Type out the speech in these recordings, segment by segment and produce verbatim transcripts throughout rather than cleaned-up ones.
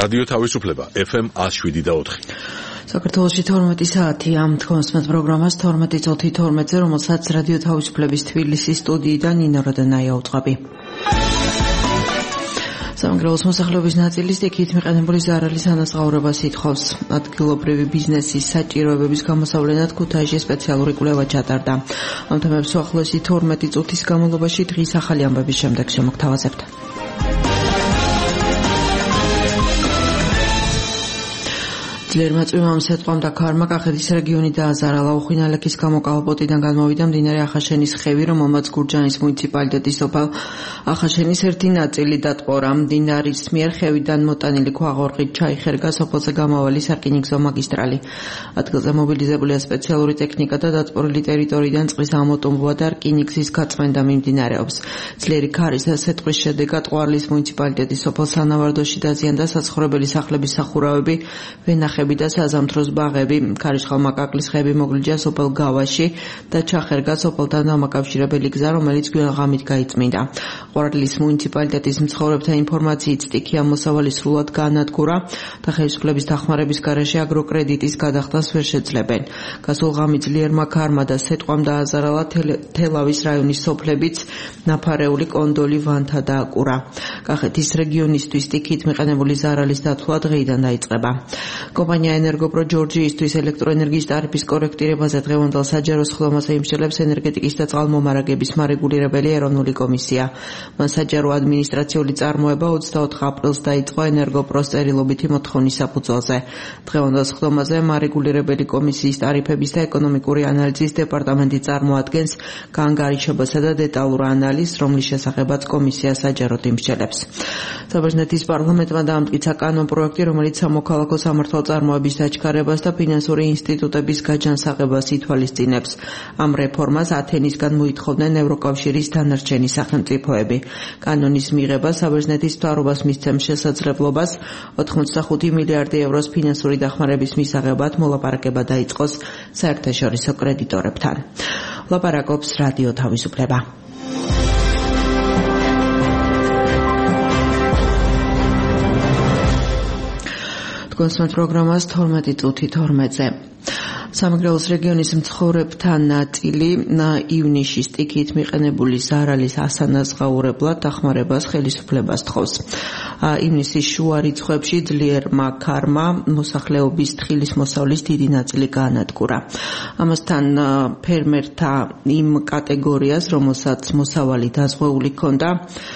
რადიო თავისუფლება ეფ ემ one oh seven და four. საქართველოში თორმეტი საათი ამ თქოსმეთ პროგრამას თორმეტი წუთი თორმეტზე, რომელსაც რადიო თავისუფლების თბილისის სტუდიიდან ნინო როდანაია უძღვები. სამგრელოს მოსახლეობის ნაწილი სტიქიით მიყენებული ზარალის ანაზღაურებას ითხოვს. ადგილობრივი ბიზნესის საჭიროებების გამოსავლენად ქუთაისში სპეციალური კვლევა ჩატარდა. ამ თემებს უახლოესი თორმეტი წუთის განმავლობაში დღის ახალი ამბების შემდეგ შემოგთავაზებთ. ძლიერმა წვიმამ სეტყვამ და ქარმა კახეთის რეგიონი დააზარალა. უხვინალექის გამო კალბოტიდან განმოვიდა მდინარე ახაშენის ხევი, რომელმაც გურჯაანის მუნიციპალიტეტის სოფელ ახაშენის ერთი ნაწილი დატყორა. მდინარის მიერ ხევიდან მოტანილი ქვაღორღით ჩაიხერგა სოფელზე გამავალი სარკინიგზო მაგისტრალი. ადგილზე მობილიზებულია სპეციალური ტექნიკა და დატყორილი ტერიტორიიდან წყლის ამოტუმბვა და რკინიგზის გაწმენდა მიმდინარეობს. ძლიერი ქარის და სეტყვის შედეგად ყვარლის მუნიციპალიტეტის სოფელ სანავარდოში დაზიანდა საცხოვრებელი სახლების სახურავები, ვენახები და საზამთროს ბაღები. ქარიშხალ-მაკაკლის ხეები მოგლიჯა სოფელ გავაში და ჩახერგა სოფელთან დამაკავშირებელი გზა, რომელიც გვირაღამით გაიწმინდა. ყვარლის მუნიციპალიტეტის მცხოვრებთა ინფორმაციით სტიქია მოსავალი სრულად გაანადგურა და ხელისუფლების დახმარების გარეშე აგროკრედიტის გადახდას ვერ შეძლებენ. გასულ ღამით ძლიერმა ქარმა და სეტყვამ დააზარალა თელავის რაიონის სოფლებიც, ნაფარეული, კონდოლი, ვანთა და აკურა. კახეთის რეგიონისთვის სტიქით მიყენებული ზარალის დათვლა დღეიდან დაიწყება. კომპანია ენერგოპრო ჯორჯიისთვის ელექტროენერგიის ტარიფის კორექტირებაზე დღევანდელ საჯარო სხდომაზე იმსჯელებს ენერგეტიკის და წყალმომარაგების მარეგულირებელი ეროვნული კომისია. მან საჯარო ადმინისტრაციული წარმოება ოცდაოთხ აპრილს დაიწყო ენერგოპროს წერილობითი მოთხოვნის საფუძველზე. დღევანდელ სხდომაზე მარეგულირებელი კომისიის ტარიფების და ეკონომიკური ანალიზის დეპარტამენტი წარმოადგენს გაანგარიშებასა და დეტალურ ანალიზს, რომლის შესახებაც კომისია საჯაროდ იმსჯელებს. საბერძნეთის პარლამენტმა დაამტკიცა კანონპროექტი, რომელიც სამოქალაქო სამართალ წარმოების დაჩქარებას და ფინანსური ინსტიტუტების გაჯანსაღებას ითვალისწინებს. ამ რეფორმას ათენისგან მოითხოვდნენ ევროკავშირის დანარჩენი სახელმწიფოები. კანონის მიღება საბერძნეთის მთავრობას მისცემს შესაძლებლობას ოცდახუთი მილიარდი ევროს ფინანსური დახმარების მისაღებად მოლაპარაკება დაიწყოს საერთაშორისო კრედიტორებთან. ლაპარაკობს რადიო თავისუფლება. თქოსმეთ პროგრამას თორმეტი წუთი თორმეტზე. სამგრელოს რეგიონის მცხოვრებთა ნაწილი ივნისში სტიქიით მიყენებული ზარალის ასანაზღაურებლად დახმარებას ხელისუფლებას თხოვს. ივნისის შუა რიცხვებში ძლიერმა ქარმა მოსახლეობის თხილის მოსავლის დიდი ნაწილი გაანადგურა. ამასთან ფერმერთა იმ კატეგორიას, რომელსაც მოსავალი დაზღვეული ჰქონდა,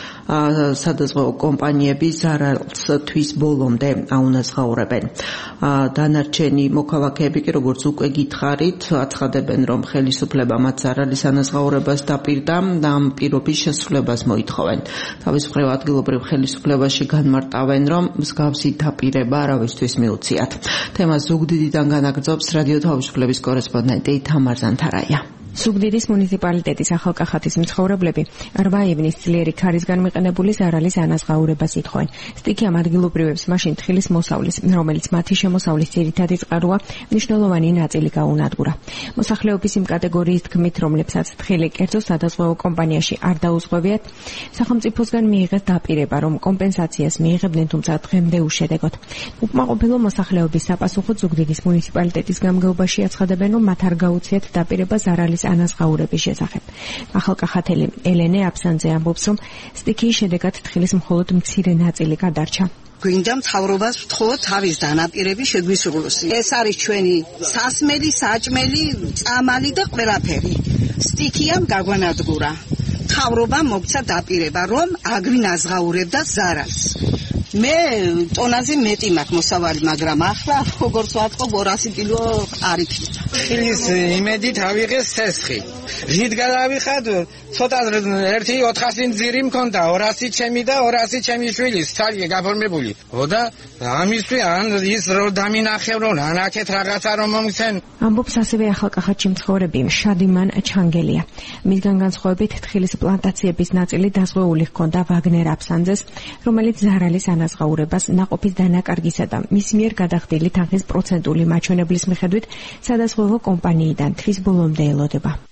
სადაზღვეო კომპანიები ზარალს თვის ბოლომდე აუნაზღაურებენ. დანარჩენი მოქალაქეები კი, როგორც უკვე გითხარით, აცხადებენ, რომ ხელისუფლება მათ ზარალის ანაზღაურებას დაპირდა და ამ პირობის შესრულებას მოითხოვენ. თავის მხრივ ადგილობრივ ხელისუფლებაში განმარტავენ, რომ მსგავსი დაპირება არავისთვის მიუციათ. თემას ზუგდიდიდან განაგრძობს რადიო თავისუფლების კორესპონდენტი თამარ ზანთარაია. ზუგდიდის მუნიციპალიტეტის ახალკახეთის მცხოვრებლები რვა ივნისს ძლიერი ქარისგან მიყენებული ზარალის ანაზღაურებას ითხოვენ. სტიქიამ ადგილობრივებს მაშინ თხილის მოსავლის, რომელიც მათი შემოსავლის ძირითადი წყაროა, მნიშვნელოვანი ნაწილი გაუნადგურა. მოსახლეობის იმ კატეგორიის თქმით, რომლებსაც თხილი კერძო სადაზღვეო კომპანიაში არ დაუზღვევიათ, სახელმწიფოსგან მიიღეს დაპირება, რომ კომპენსაციას მიიღებდნენ, თუმცა დღემდე უშედეგოდ. უკმაყოფილო მოსახლეობის საპასუხოდ ზუგდიდის მუნიციპალიტეტის გამგეობაში აცხადებენ, რომ მათ არ გაუციათ დაპირება ზარალის ანაზღაურების შესახებ. ახალკახათელი ელენე აბსანძე ამბობს, რომ სტიქიის შედეგად თხილის მხოლოდ მცირე ნაწილი გადარჩა. გვინდა მთავრობას ვთხოვო თავის დანაპირები შეგვისრულოს. ეს არის ჩვენი სასმელი, საჭმელი, წამალი და ყველაფერი. სტიქიამ გაგვანადგურა. მთავრობამ მოგცა დაპირება, რომ აგვინაზღაურებდა ზარალს. მე ტონაზე მეტი მაქვს მოსავალი, მაგრამ ახლა როგორც ვატყობ ორასი კილო ყარით. ხილის იმედით ავიღეს სესხი. ჟით გადავიხად, ცოტა ერთი ოთხასი ძირი მქონდა, ორასი ჩემი და ორასი ჩემი შვილის, თალია გაფორმებული. ოდა ამისთვის ან ის რო დამინახევ რომ ანაკეთ რაღაცა რომ მომცენ. ამბობს ასევე ახალკახათში მცხოვრები შადიმან ჩანგელია. მისგან განსხვავებით თხილის პლანტაციების ნაწილი დაზღვეული ჰქონდა ვაგნერ აბსანძეს, რომელიც ზარალის ანაზღაურებას ნაყოფის დანაკარგისა და მის მიერ გადახდილი თანხის პროცენტული მაჩვენებლის მიხედვით სადაზღვევო კომპანიიდან თვის ბოლომდე ელოდება.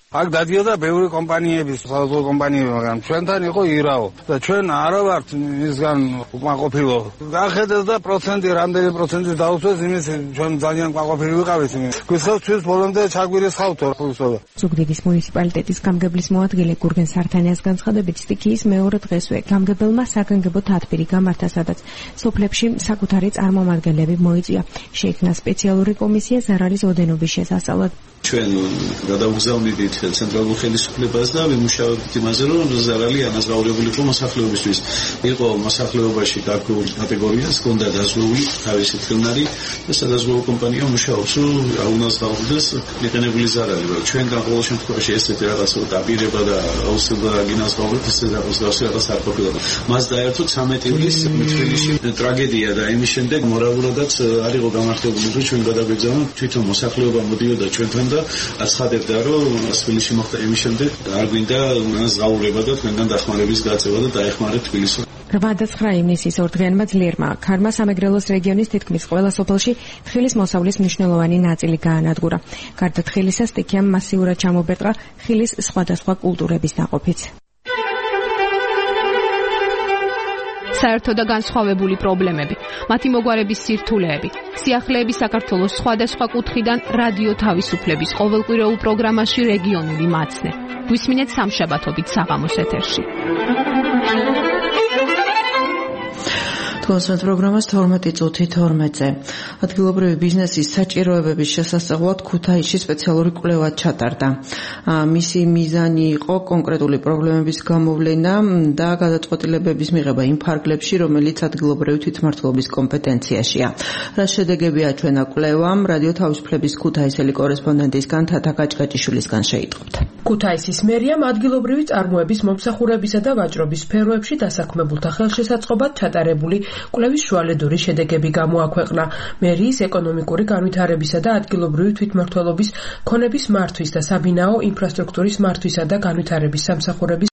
აქ დადიოდა ბევრი კომპანიების, სხვადასხვა კომპანიები, მაგრამ ჩვენთან იყო ირაო და ჩვენ არა ვართ მისგან უკმაყოფილო. გახედეს და პროცენტი, რამდენი პროცენტი დაუწეს იმის, ჩვენ ძალიან უკმაყოფილი ვიყავით იმის. გვიხსოვს ჩვენს ბოლომდე ჩაგვირისხავთო ფულსოდა. ზუგდიდის მუნიციპალიტეტის გამგებლის მოადგილე გურგენ სართანიას განცხადებით, სტიქიის მეორე დღესვე გამგებელმა საგანგებო თათბირი გამართა, სადაც სოფლებში საკუთარი წარმომადგენლები მოიწვია. შეიქმნა სპეციალური კომისია ზარალის ოდენობის შესასწავლად. ჩვენ გადავგზავნიდით ცენტრალურ ხელისუფლებას და ვიმუშავებთ იმაზე, რომ ზარალი ანაზღაურებული იყო მოსახლეობისთვის. იყო მოსახლეობაში გარკვეული კატეგორია, ჰქონდა დაზღვეული თავისი თხილნარი და სადაზღვევო კომპანია მუშაობს, რომ აუნაზღაურდეს მიყენებული ზარალი. ჩვენგან ყოველ შემთხვევაში ესეთი რაღაცა დაპირება და აუცილებლად აგინაზღაუროთ, ესე დაგოსდავსი რაღაც არ ყოფილა. მას დაერთოთ ცამეტი ივლის თბილისში ტრაგედია და იმის შემდეგ მორალურადაც არ იყო გამართებული, რომ ჩვენ გადავეგზავნოთ თვითონ მოსახლეობა მოდიოდა ჩვენთან და აცხადებდა, რომ თბილისში მოხდა იმის შემდეგ არ გვინდა ზღაურება და თქვენგან დახმარების გაწევა და დაეხმარეთ თბილისს. რვა და ცხრა ივნისის ორდღიანმა ძლიერმა ქარმა სამეგრელოს რეგიონის თითქმის ყველა სოფელში თხილის მოსავლის მნიშვნელოვანი ნაწილი გაანადგურა. გარდა თხილისა, სტიქიამ მასიურად ჩამობერტყა ხილის სხვადასხვა კულტურების დაყოფით. საერთო და განსხვავებული პრობლემები, მათი მოგვარების სირთულეები, სიახლეები საქართველოს სხვადასხვა კუთხიდან რადიო თავისუფლების ყოველკვირეულ პროგრამაში რეგიონული მაცნე. გვისმინეთ სამშაბათობით საღამოს ეთერში. თქვენს პროგრამას თორმეტი წუთი თორმეტზე. ადგილობრივი ბიზნესის საჭიროებების შესასწავლად ქუთაისში სპეციალური კვლევა ჩატარდა. მისი მიზანი იყო კონკრეტული პრობლემების გამოვლენა და გადაწყვეტილებების მიღება იმ ფარგლებში, რომელიც ადგილობრივი თვითმმართველობის კომპეტენციაშია. რა შედეგები აჩვენა კვლევამ, რადიო თავისუფლების ქუთაისელი კორესპონდენტისგან თათა გაჭგაჭიშვილისგან შეიტყობთ. ქუთაისის მერიამ ადგილობრივი წარმოების მომსახურებისა და ვაჭრობის სფეროებში დასაქმებულთა ხელშესაწყობად ჩატარებული კვლევის შუალედური შედეგები გამოაქვეყნა. მერიის ეკონომიკური განვითარებისა და ადგილობრივი თვითმმართველობის ქონების მართვის და საბინაო ინფრასტრუქტურის მართვისა და განვითარების სამსახურების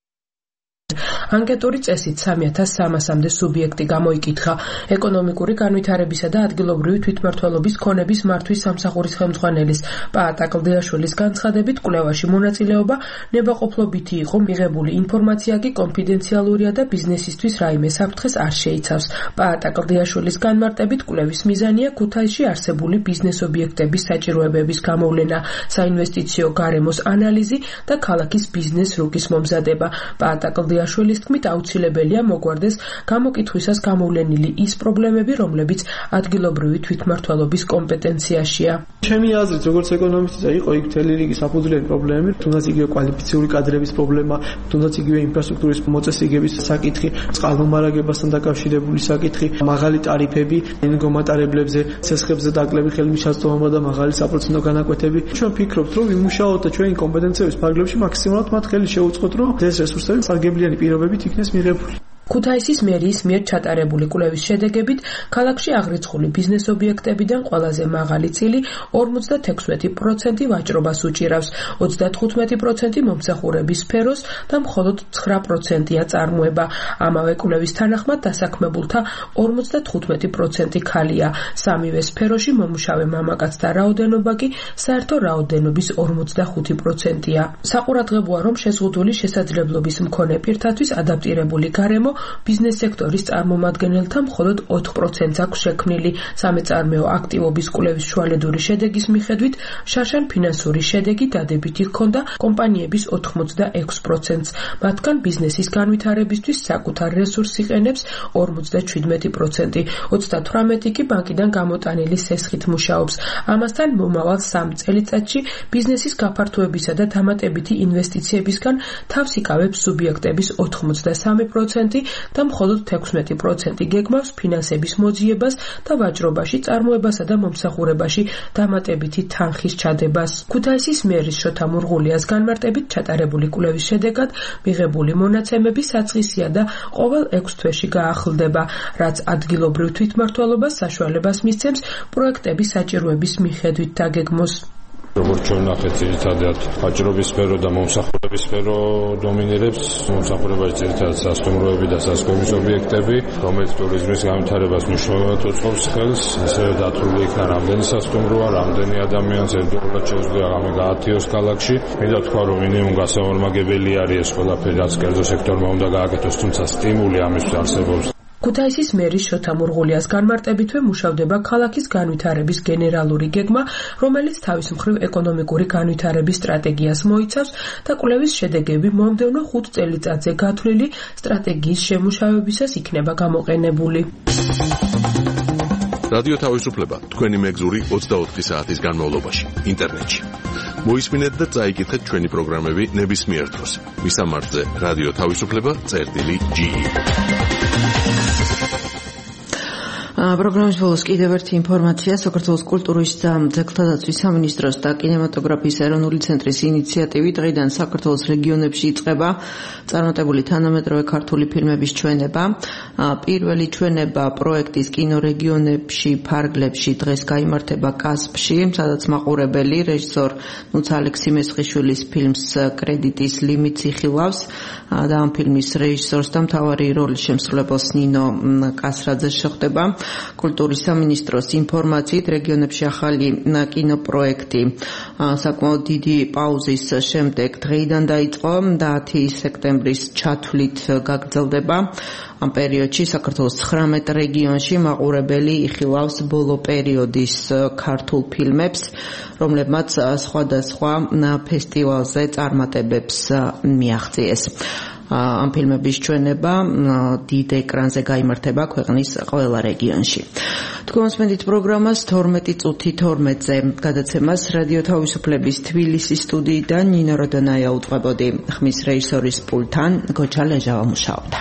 ანკეტური წესით სამი ათას სამასამდე სუბიექტი გამოიკითხა. ეკონომიკური განვითარებისა და ადგილობრივი თვითმმართველობის ქონების მართვის სამსახურის ხელმძღვანელის პაატა კლდიაშვილის განცხადებით, კვლევაში მონაწილეობა ნებაყოფლობითი იყო მიღებული ინფორმაცია კი კონფიდენციალურია და ბიზნესისთვის რაიმე საფრთხეს არ შეიცავს. პაატა კლდიაშვილის განმარტებით, კვლევის მიზანია ქუთაისში არსებული ბიზნეს ობიექტების საჭიროებების გამოვლენა, საინვესტიციო გარემოს ანალიზი და ქალაქის ბიზნეს რუკის მომზადება. პაატა კლდიაშვილის თქმით, აუცილებელია მოგვარდეს გამოკითხვისას გამოვლენილი ის პრობლემები, რომლებიც ადგილობრივი თვითმმართველობის კომპეტენციაშია. ჩემი აზრით, როგორც ეკონომისტისა, იყო იქ მთელი რიგი საფუძვლიანი პრობლემები, თუნდაც იგივე კვალიფიციური კადრების პრობლემა, თუნდაც იგივე ინფრასტრუქტურის მოწესრიგების საკითხი, წყალმომარაგებასთან დაკავშირებული საკითხი, მაღალი ტარიფები ენერგომატარებლებზე, ცესხებზე დაკლები ხელმისაწვდომობა და მაღალი საპროცენტო განაკვეთები. ჩვენ ვფიქრობთ, რომ ვიმუშაოთ და ჩვენი კომპეტენციების ფარგლებში მაქსიმალურად მათ ხელი შევუწყოთ, რომ ეს რესურსები სარგებლიანი პირობებით იქნეს მიღებული. ქუთაისის მერიის მიერ ჩატარებული კვლევის შედეგებით, ქალაქში აღრიცხული ბიზნეს ობიექტებიდან ყველაზე მაღალი წილი ორმოცდაექვსმეტი პროცენტი ვაჭრობას უჭირავს, ოცდათხუთმეტი პროცენტი მომსახურების სფეროს და მხოლოდ ცხრა პროცენტია წარმოება. ამავე კვლევის თანახმად დასაქმებულთა ორმოცდათხუთმეტი პროცენტი ქალია. სამივე სფეროში მომუშავე მამაკაცთა რაოდენობა კი საერთო რაოდენობის ორმოცდახუთი პროცენტია. საყურადღებოა, რომ შეზღუდული შესაძლებლობის მქონე პირთათვის ადაპტირებული გარემო ბიზნეს სექტორის წარმომადგენელთა მხოლოდ ოთხ პროცენტს აქვს შექმნილი. სამეწარმეო აქტივობის კვლევის შუალედური შედეგის მიხედვით, შარშან ფინანსური შედეგი დადებითი ჰქონდა კომპანიების ოთხმოცდაექვს პროცენტს. მათგან ბიზნესის განვითარებისთვის საკუთარ რესურსს იყენებს ორმოცდაჩვიდმეტი პროცენტი, ოცდათვრამეტი კი ბანკიდან გამოტანილი სესხით მუშაობს. ამასთან მომავალ სამ წელიწადში ბიზნესის გაფართოებისა და დამატებითი ინვესტიციებისგან თავს იკავებს სუბიექტების ოთხმოცდასამი პროცენტი და მხოლოდ ექვსმეტი პროცენტი გეგმავს ფინანსების მოძიებას და ვაჭრობაში, წარმოებასა და მომსახურებაში დამატებითი თანხის ჩადებას. ქუთაისის მერის შოთა მურღულიას განმარტებით, ჩატარებული კვლევის შედეგად მიღებული მონაცემები საწყისია და ყოველ ექვს თვეში გაახლდება, რაც ადგილობრივ თვითმმართველობას საშუალებას მისცემს პროექტების საჭიროების მიხედვით დაგეგმოს. როგორც ჩვენ ნახეთ, ძირითადად ვაჭრობის სფერო და მომსახურების სფერო დომინირებს. მომსახურებაში ძირითადად სასტუმროები და სასკომის ობიექტები, რომელიც ტურიზმის განვითარებას მნიშვნელოვნად უწყობს ხელს. ასევე დათვლილი იქნა რამდენი სასტუმროა, რამდენი ადამიანს ერთდროულად შეუძლია ამე გაათიოს ქალაქში. მინდა თქვა, რომ მინიმუმ გასაორმაგებელი არის ეს ყველაფერი, რაც კერძო სექტორმა უნდა გააკეთოს, თუმცა სტიმული ამისთვის არსებობს. ქუთაისის მერის შოთა მურღულიას განმარტებითვე მუშავდება ქალაქის განვითარების გენერალური გეგმა, რომელიც თავის მხრივ ეკონომიკური განვითარების სტრატეგიას მოიცავს და კვლევის შედეგები მომდევნო ხუთ წელიწადზე გათვლილი სტრატეგიის შემუშავებისას იქნება გამოყენებული. რადიო თავისუფლება თქვენი მეგზური ოცდაოთხი საათის განმავლობაში ინტერნეტში. მოისმინეთ და წაიკითხეთ ჩვენი პროგრამები ნებისმიერ დროს. მისამართზე რადიო თავისუფლება წერტილი ჯი. პროგრამის ბოლოს კიდევ ერთი ინფორმაცია. საქართველოს კულტურის და ძეგლთა დაცვის სამინისტროს და კინემატოგრაფიის ეროვნული ცენტრის ინიციატივით დღიდან საქართველოს რეგიონებში იწყება წარმატებული თანამედროვე ქართული ფილმების ჩვენება. პირველი ჩვენება პროექტის კინორეგიონებში ფარგლებში დღეს გაიმართება კასპში, სადაც მაყურებელი რეჟისორ ნუც ალექსი მესხიშვილის ფილმს კრედიტის ლიმიტს იხილავს და ამ ფილმის რეჟისორს და მთავარი როლის შემსრულებელს ნინო კასრაძე შეხვდება. კულტურის სამინისტროს ინფორმაციით რეგიონებში ახალი კინოპროექტი საკმაოდ დიდი პაუზის შემდეგ დღეიდან დაიწყო და ათი სექტემბრის ჩათვლით გაგრძელდება. ამ პერიოდში საქართველოს ცხრამეტ რეგიონში მაყურებელი იხილავს ბოლო პერიოდის ქართულ ფილმებს, რომლებმაც სხვადასხვა ფესტივალზე წარმატებებს მიაღწიეს. ამ ფილმების ჩვენება დიდ ეკრანზე გაიმართება ქვეყნის ყველა რეგიონში. თქვენ მოსმენთ პროგრამას თორმეტი წუთი თორმეტზე. გადაცემას რადიო თავისუფლების თბილისის სტუდიიდან ნინო როდონაია უწყებოდი. ხმის რეჟისორის პულტთან გოჩა ლეჟავა მუშაობდა.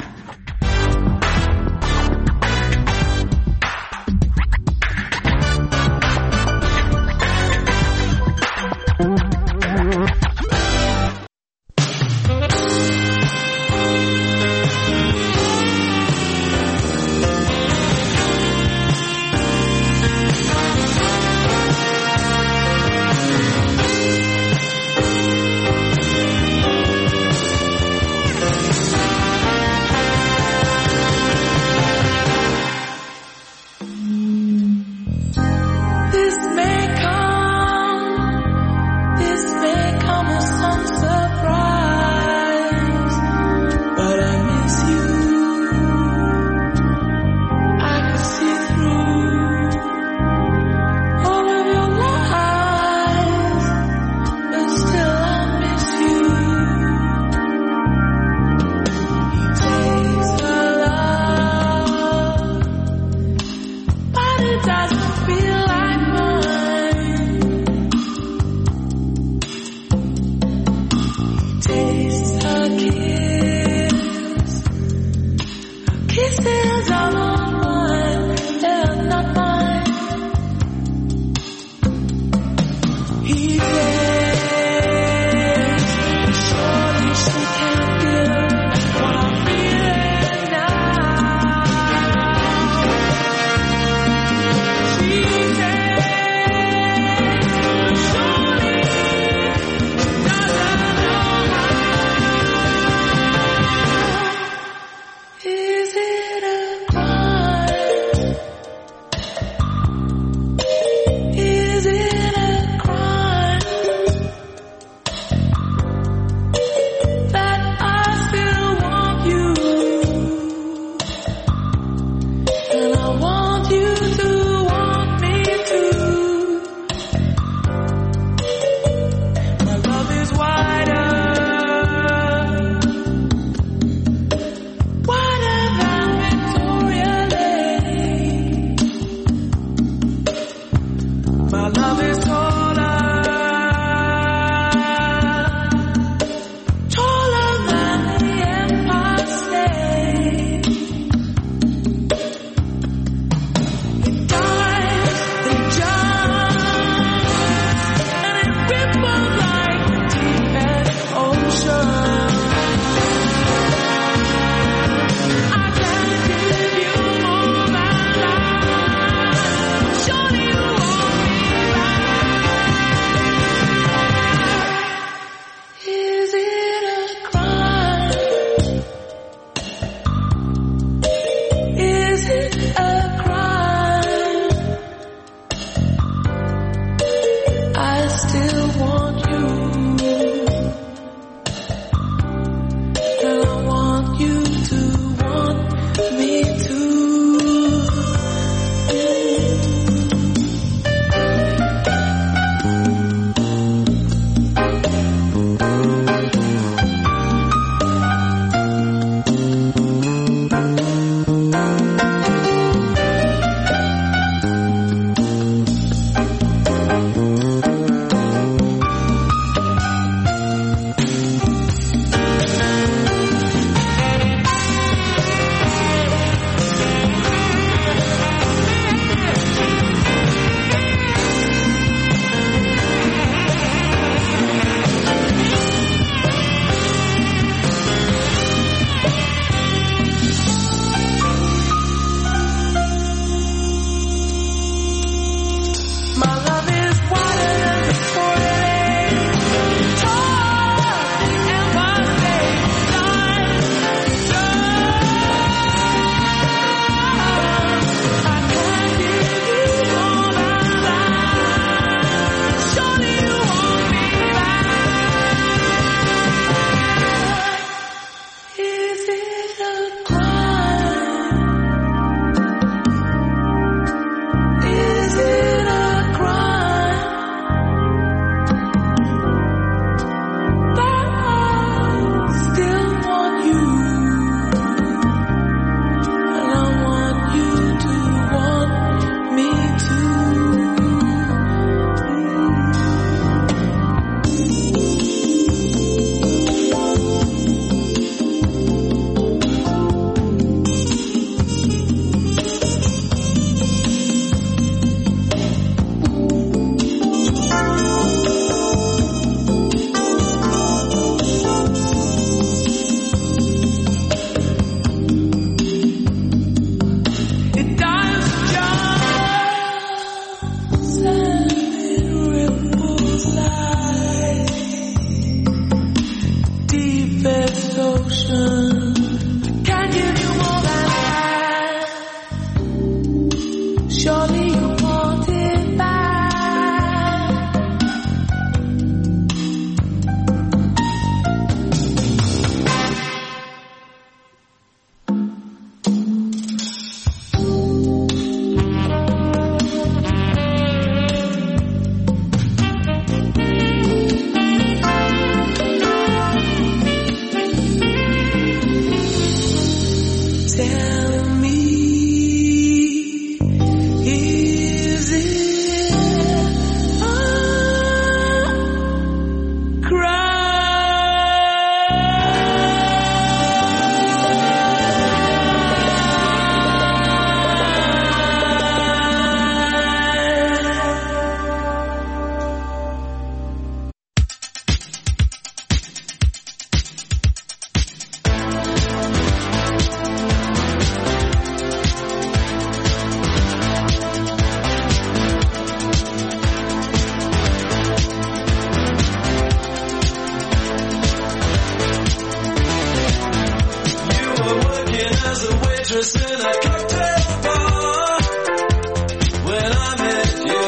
waitress in a cocktail bar. When I met you,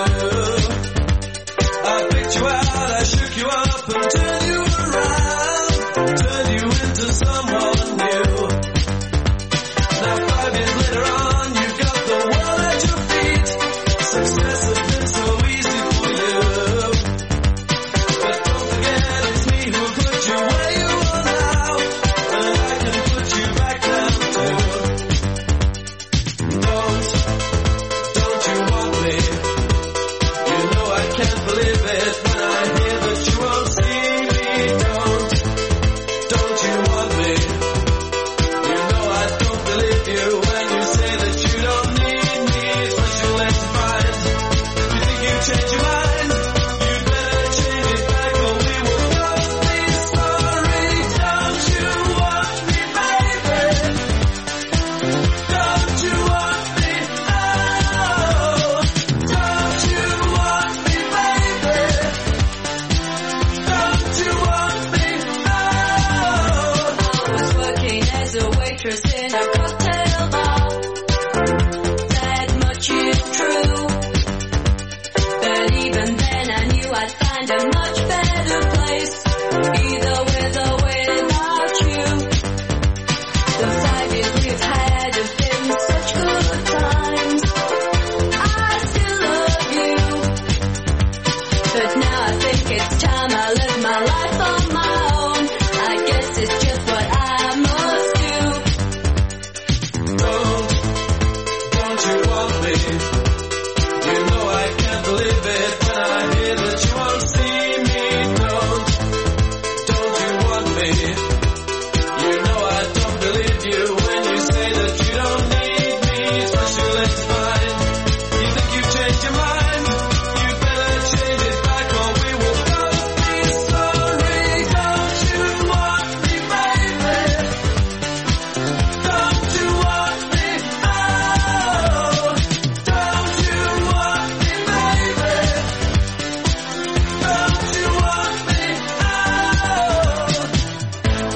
I picked you out, I shook you up and turned you around, turned you into someone new. Now five years later on, you've got the world at your feet. Success has been so easy for you. But don't forget it's me who put you where you are now, and I can put you back down too. Don't, don't you want me? You know I can't believe it when I hear that you won't see me. Don't, don't you want me? You know I don't believe you when you say that you don't need me. Special let's find. You think you change your mind? You better change it back or we will both be sorry. Don't you want me, baby? Don't you want me? Oh, don't you want me, baby? Don't you want me? Oh. I was working as a waitress in a cocktail bar. That much is true. But even then I knew I'd find a much better place, either with or without you. The five years we've had have been such good times. I still love you. But now I think it's time I live my life on my own. I guess it's just what I must do. Don't, don't you want me? You know I can't believe it when I hear that you won't see me. Don't, don't you want me? You know I don't believe you when you say that you don't need me. Special let's find. You think you've changed your mind? You better change it back or we will both be sorry. Don't you want me, baby? Don't you want me? Oh, don't you want me, baby? Don't you want me? Oh,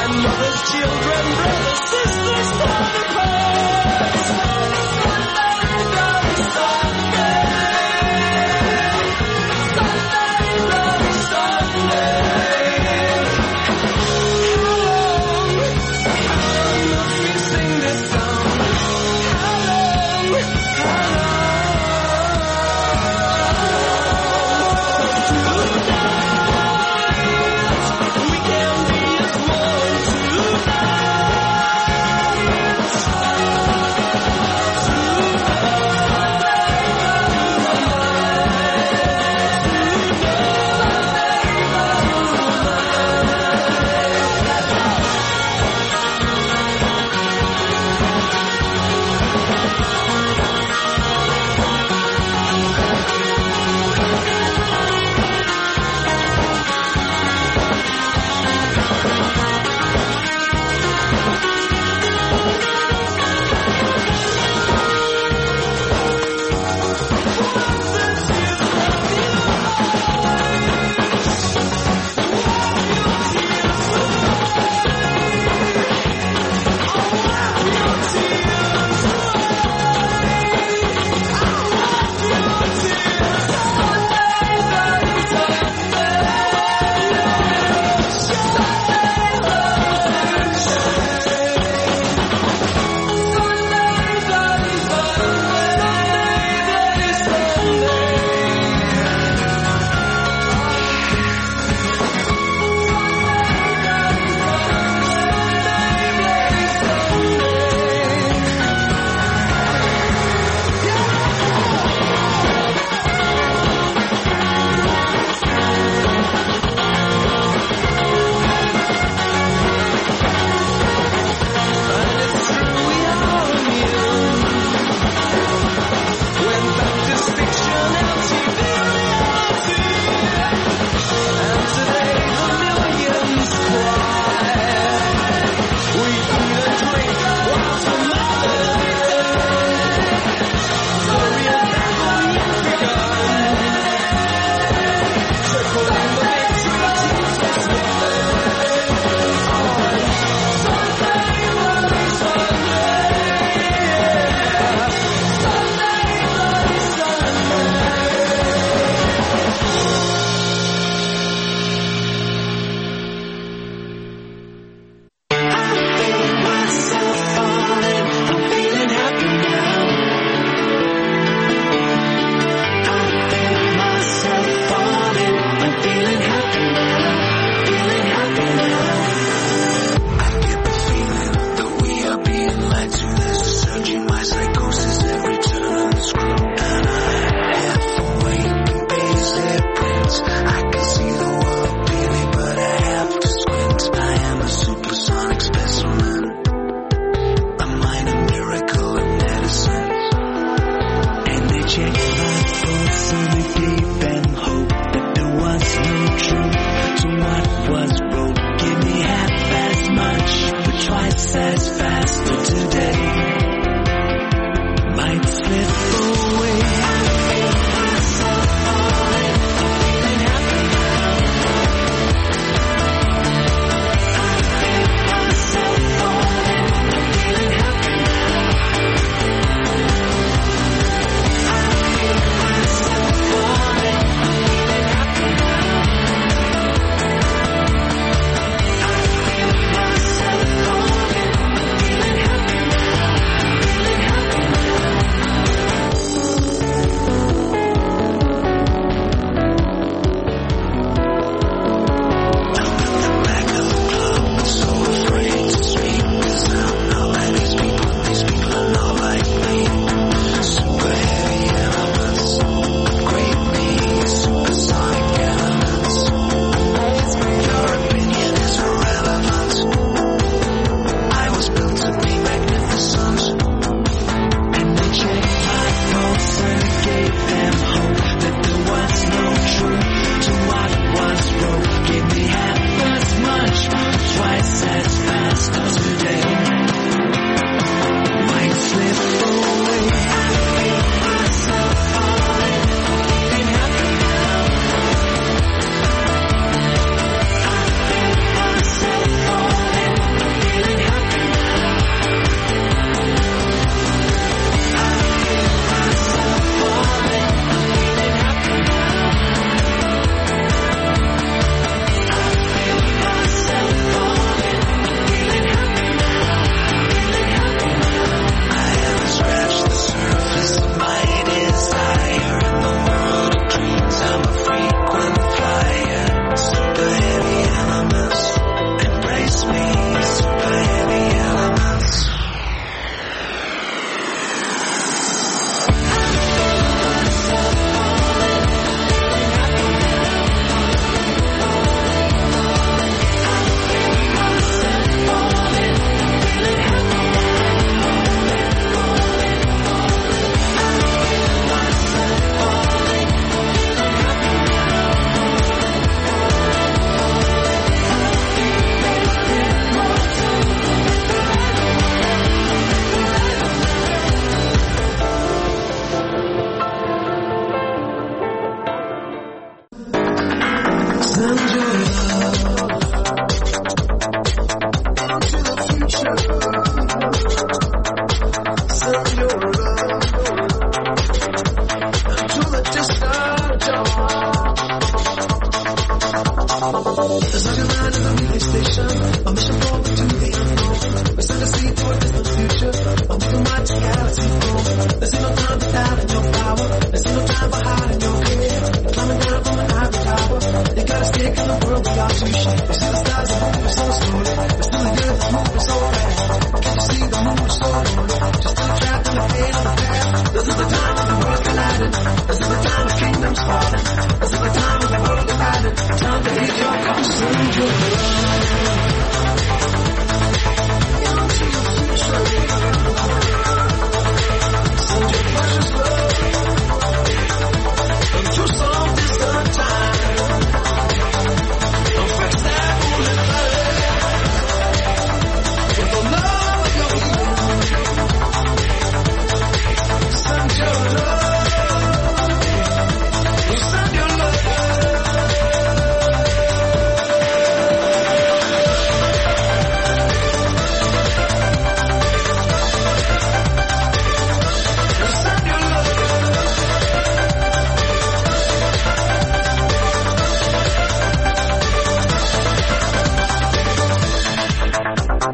grandmothers, children, brothers, sisters, torn apart. Sunday, bloody Sunday. Sunday, bloody Sunday. How long, how long must we sing this song? How long, how long? Tonight, we can be as one tonight.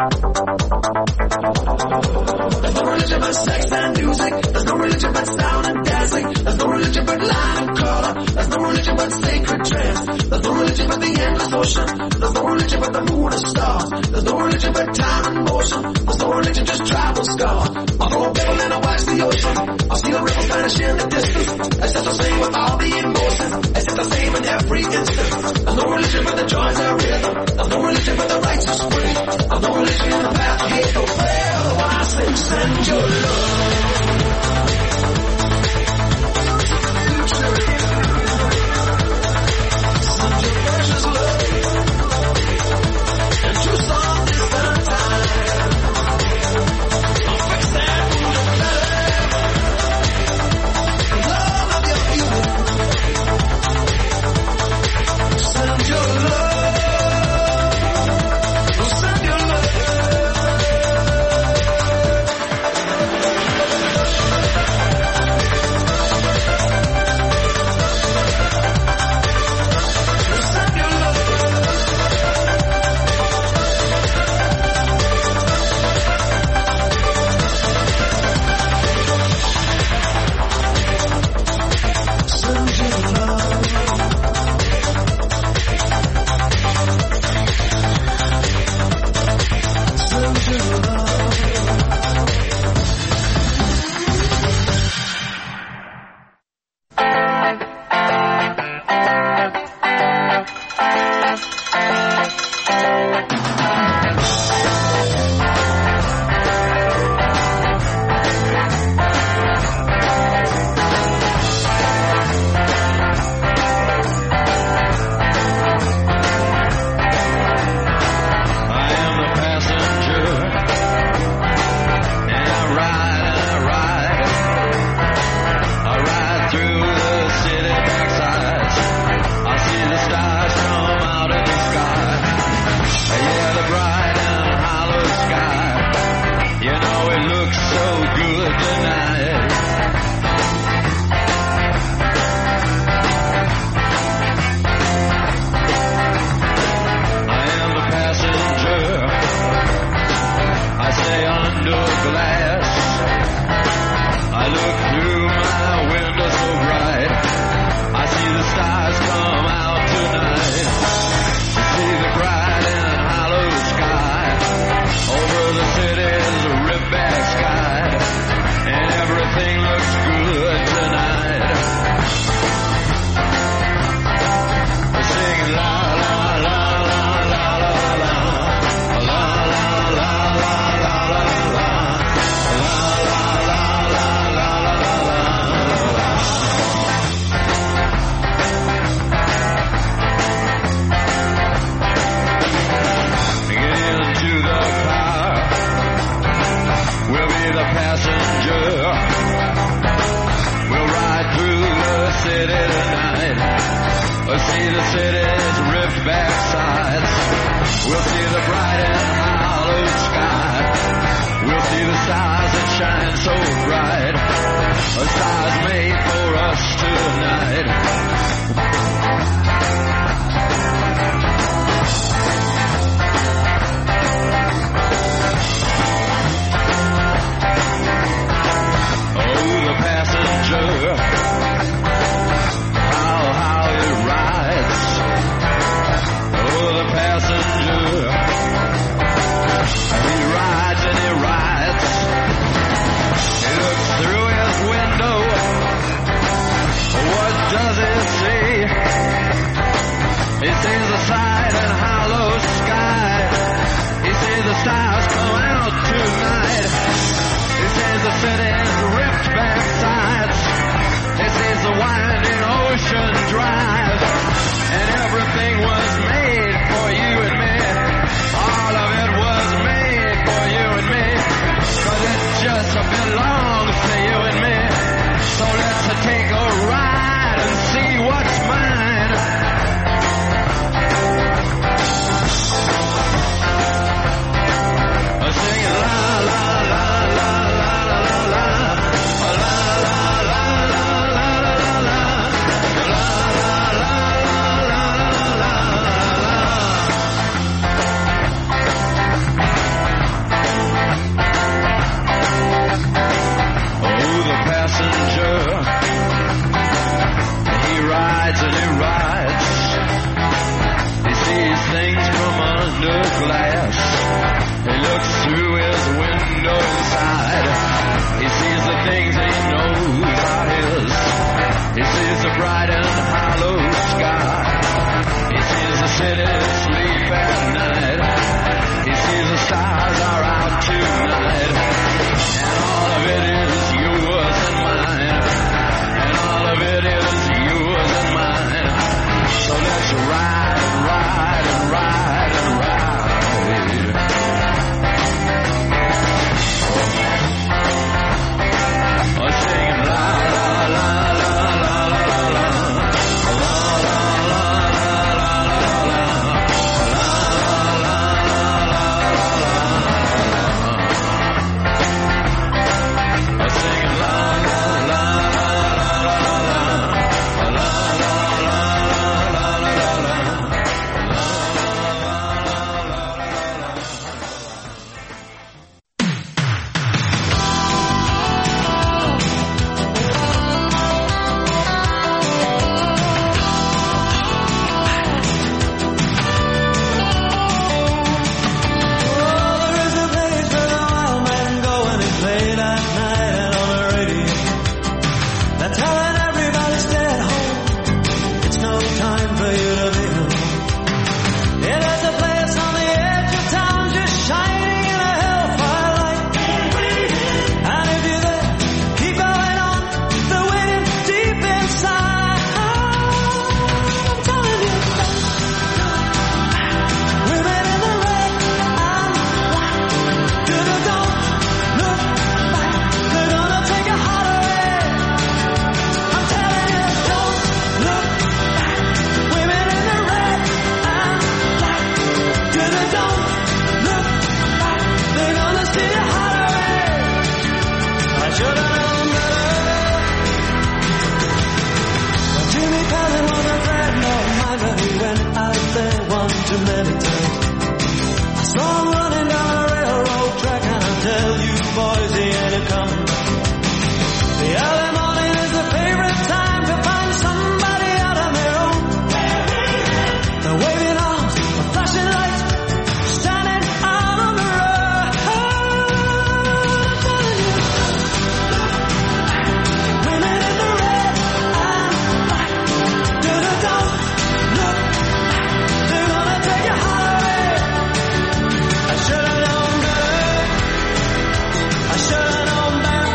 There's no religion but sex and music. There's no religion but sound and dancing. There's no religion but line and color. There's no religion but sacred trance. There's no religion but the endless ocean. There's no religion but the moon and stars. There's no religion but time and motion. There's no religion, just tribal scars. I'll throw a bagel and I'll watch the ocean. I'll see the river vanish in the distance. It's just the same with all the emotions. It's just the same in every instant. There's no religion but the joys and rhythm. There's no religion but the righteous free. There's no religion in the path here to fail. When I sing, send your love. Passenger stars are out tonight, and all of it is yours and mine, and all of it is yours and mine. So let's ride and ride and ride and ride. Oh, singing la la la la la la la la la la la la la. Singing la la la la la la la To meditate. I saw him running down a railroad track, and I tell you boys, he ain't a coming back. The early morning is the favorite time to find somebody out on their own. They're waving arms, a flashing light, standing out on the road. I'm telling you, women in the red and black, do the don't look. They're gonna take your heart away. I should've known better. I should've known better.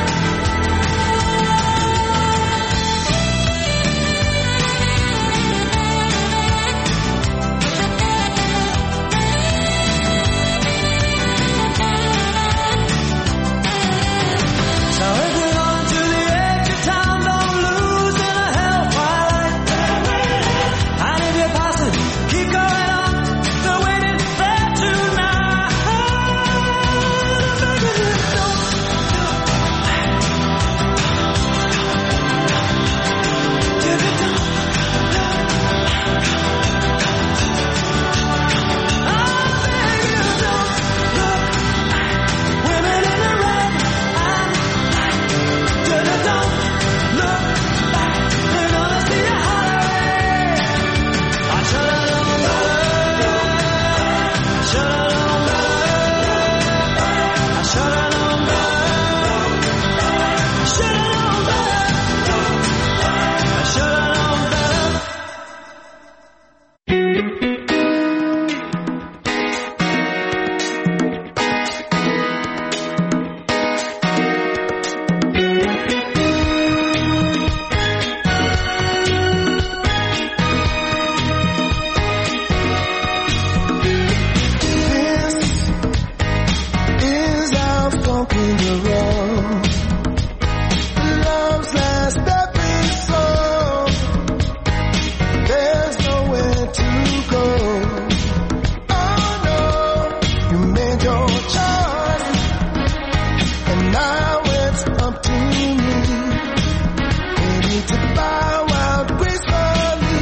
So if we're going to the edge of town, don't lose in a hellfire light. And if you're passing, keep going on. They're waiting there tonight. I beg of you, don't give it down. I beg you, don't look. Women in the red and give it down. Look back. They're gonna see your heart away. I should've known better. I should've known better. I should've known better. I should've known better. I should've known better. Is our funk in the road? Love's last stepping stone. There's nowhere to go. Oh no, you made your choice, and now it's up to me. Maybe to bow out gracefully.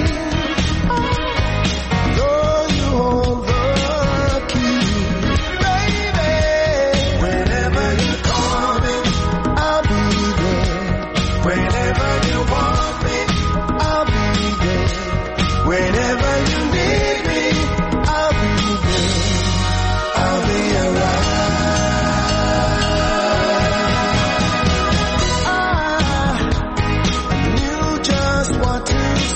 Though you hold the key, baby. Whenever you're calling, I'll be there. Whenever you want me, I'll be there. Whenever you need me, I'll be there. I'll be around. I knew just what to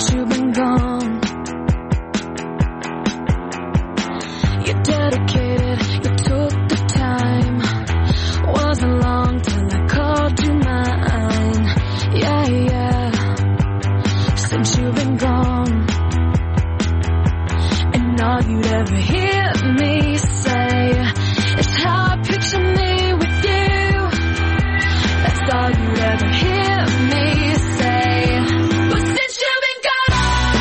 since you've been gone. You dedicated, you took the time. Wasn't long till I called you mine. Yeah, yeah. Since you've been gone, and all you'd ever hear me say is how I picture me with you. That's all you'd ever hear me say. But since you've been gone,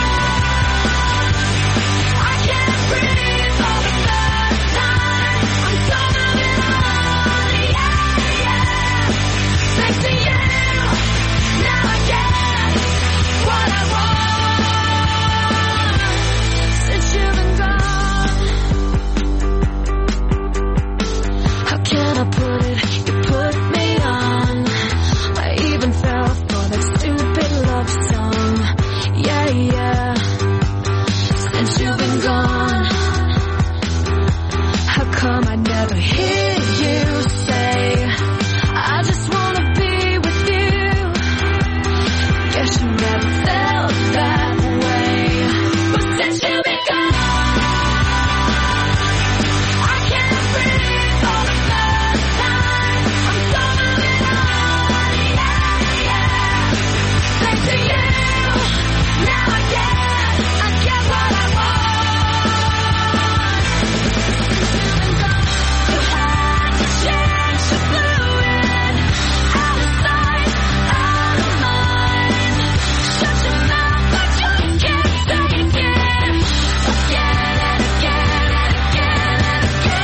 I can't breathe for the first time. I'm so moving on, yeah, yeah. Thanks to you, now I get what I want. Since you've been gone, how can I put it? You put me on. I even fell for that stupid love song. Yeah, yeah. Since you've been gone, how come I never hear you say, I just wanna be with you? Guess you never felt that way. But since you've been gone, I can't breathe for the first time. I'm so moving on, yeah, yeah. Thanks to you, now I get, I get what I want. You had to change the fluid, out of sight, out of mind. Shut your mouth, but you can't take it. Again and again and again and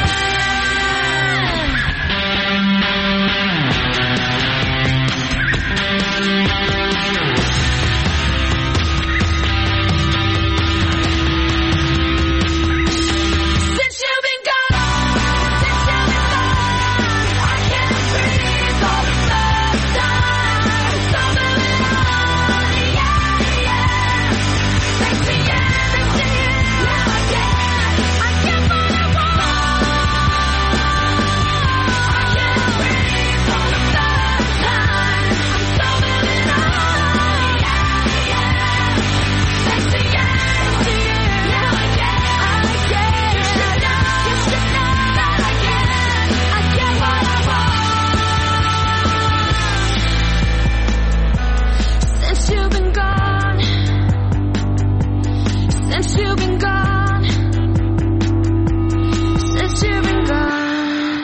since you've been gone, since you've been gone, I can't breathe for the first time. So moving on, yeah, yeah. Thanks to you, thanks to you, now I get, I get what I want. I can't breathe for the first time. I'm so moving on, yeah, yeah. Thanks to you, thanks to you, now I get, I get. You should know, you should know that I get, I get what I want. Since you've been gone, since you've been gone, since you've been gone.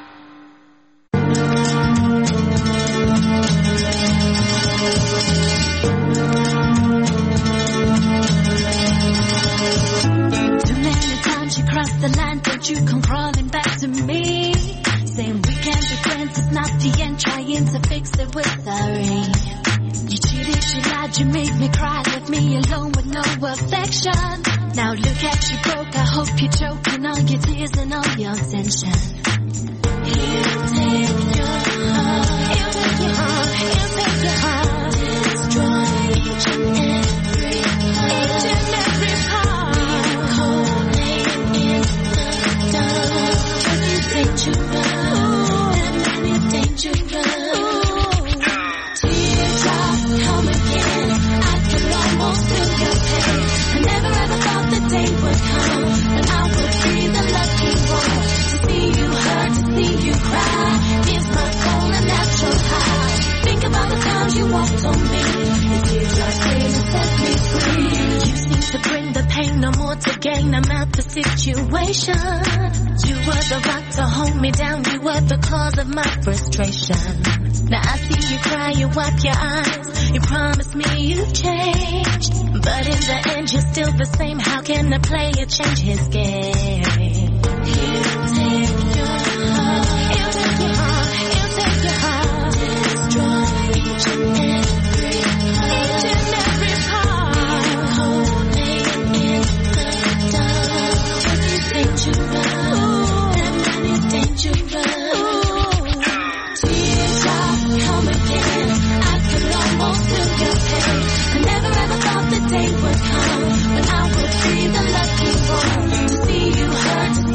Too many times you crossed the line, don't you come crawling back to me. Saying we can't be friends, it's not the end, trying to fix it with sorry. You cheated, you lied, you made me cry, left me alone with no affection. Now look at you broke, I hope you're choking on your tears and all your tension. He'll take your heart, he'll take your heart, he'll take your heart. Destroy each and every part, each and every part. Cold laying in the dark, 'cause you're dangerous, and then you're dangerous. Teardrops come again, I can almost feel your pain. I never ever thought the day would come when I would be the lucky one to see you hurt, to see you cry. Gives my soul a natural high. Think about the times you walked on me. Your teardrops came and set me free. You seem to bring the pain, no more to gain. I'm out the situation. You were the rock to hold me down. You were the cause of my frustration. Now I see you cry, you wipe your eyes. You promised me you've changed, but in the end you're still the same. How can a player change his game? He'll take your heart, he'll take your heart, he'll take your heart. Destroy each and every part, each and every part. Cold laying in the dark, 'cause you're dangerous, and then you're dangerous. Teardrops come again, I can almost feel your pain. I never ever thought the day would come when I would be the lucky one to see you hurt, to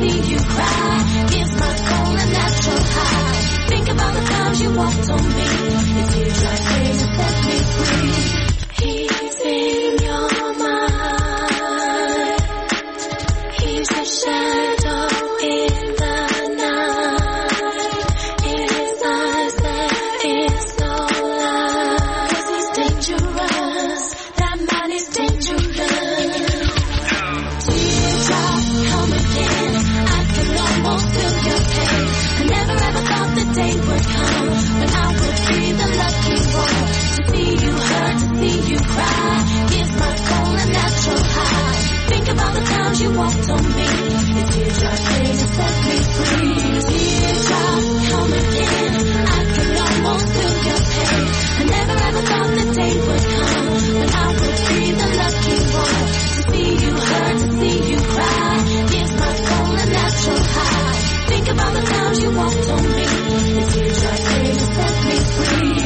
walked on me. The teardrop came and set me free. Teardrop, come again. I could almost feel your pain. I never ever thought the day would come when I would be the lucky one to see you hurt, to see you cry. Gives my soul a natural high. Think about the times you walked on me. The teardrop came and set me free.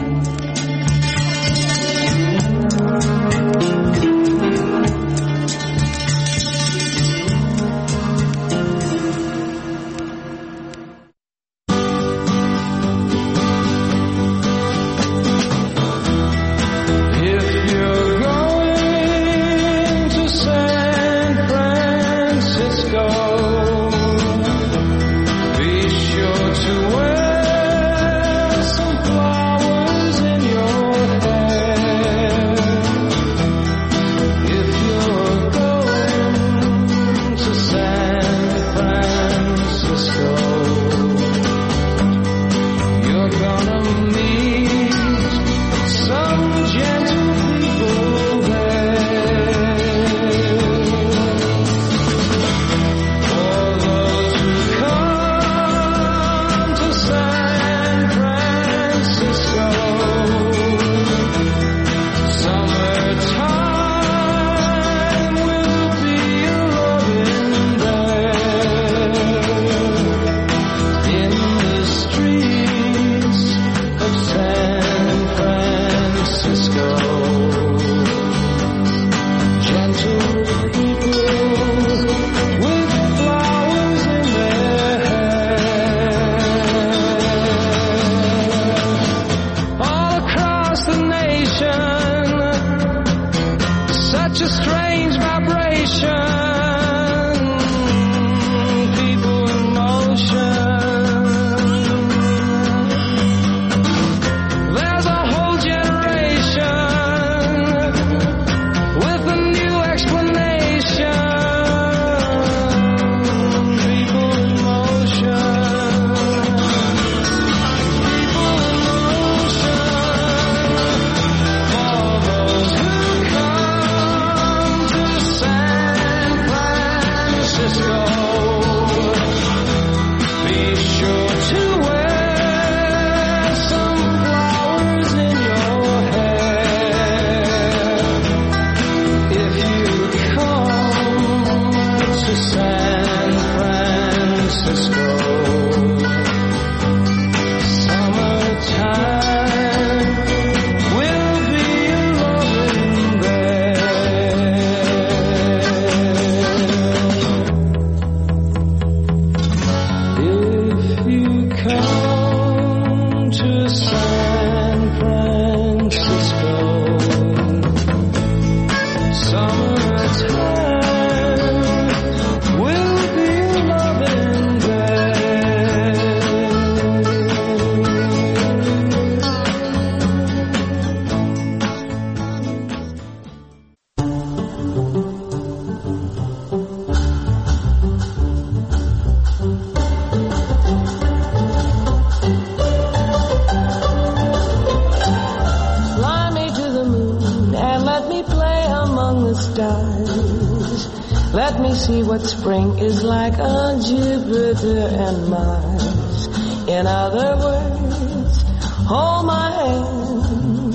Let me see what spring is like on Jupiter and Mars. In other words, hold my hand.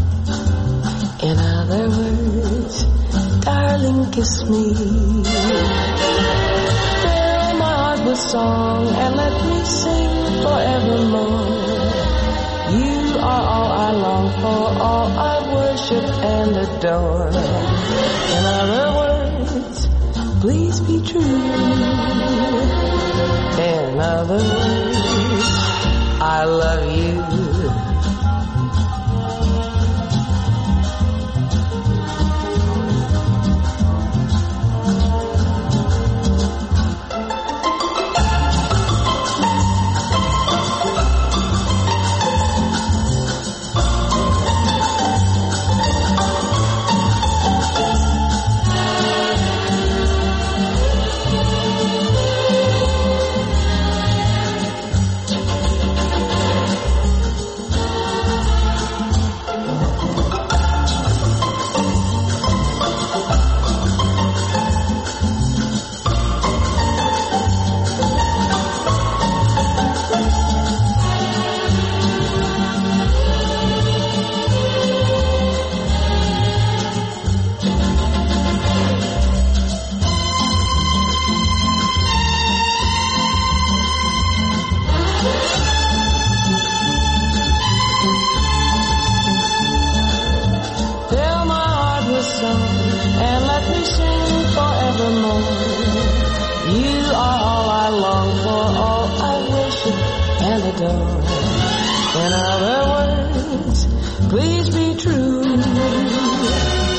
In other words, darling, kiss me. Fill my heart with song and let me sing forevermore. You are all I long for, all I worship and adore. In other words, please be true. In other words, I love you. song and let me sing forevermore. You are all I long for, all I worship and adore. In other words, please be true.